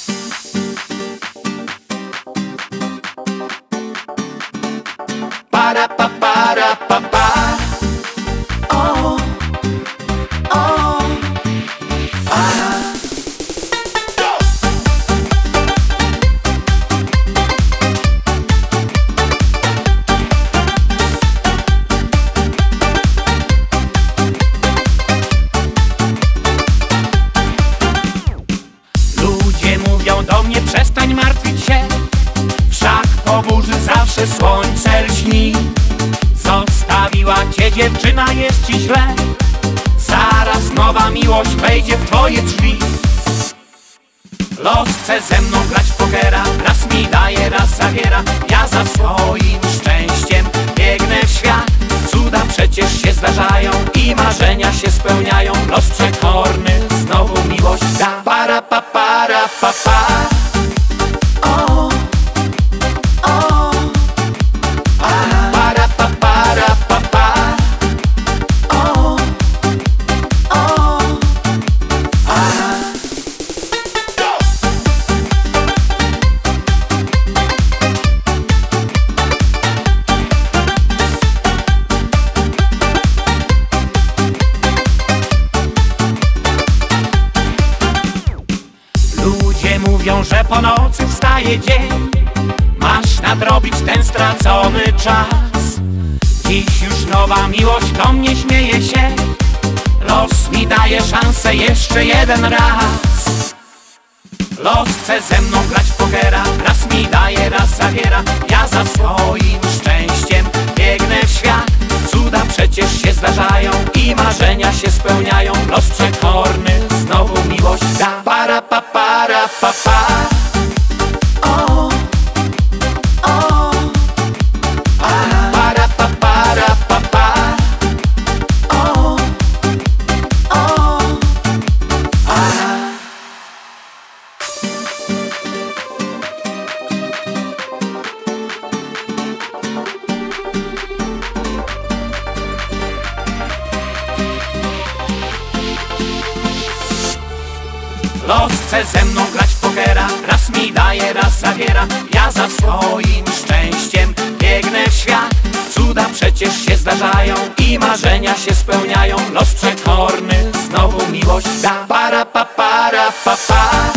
Para pa para pa pa. Oh, oh, ah. Ludzie mówią do mnie: przestań martwić się, wszak po burzy zawsze słońce lśni. Zostawiła cię dziewczyna, jest ci źle, zaraz nowa miłość wejdzie w twoje drzwi. Los chce ze mną grać w pokera, raz mi daje, raz zabiera. Ja za swoim szczęściem biegnę w świat. Cuda przecież się zdarzają i marzenia się spełniają. Los przekorny znowu miłość da. Para pa para pa pa. Oh, oh, ah. Para pa para pa pa. Oh, oh, ah. Ludzie mówią, że po nocy wstaje dzień. Masz nadrobić ten stracony czas. Dziś już nowa miłość do mnie śmieje się. Los mi daje szansę jeszcze jeden raz. Los chce ze mną grać w pokera, raz mi daje, raz zabiera. Ja za swoim szczęściem biegnę w świat. Cuda przecież się zdarzają i marzenia się spełniają. Los przekorny znowu miłość da. Para pa para pa pa. Oh, oh, ah. Para pa para pa pa. Oh, oh, ah. Los chce ze mną grać w pokera, raz mi daje, raz zabiera. Ja za swoim szczęściem biegnę w świat. Cuda przecież się zdarzają i marzenia się spełniają. Los przekorny znowu miłość da. Para pa para pa pa.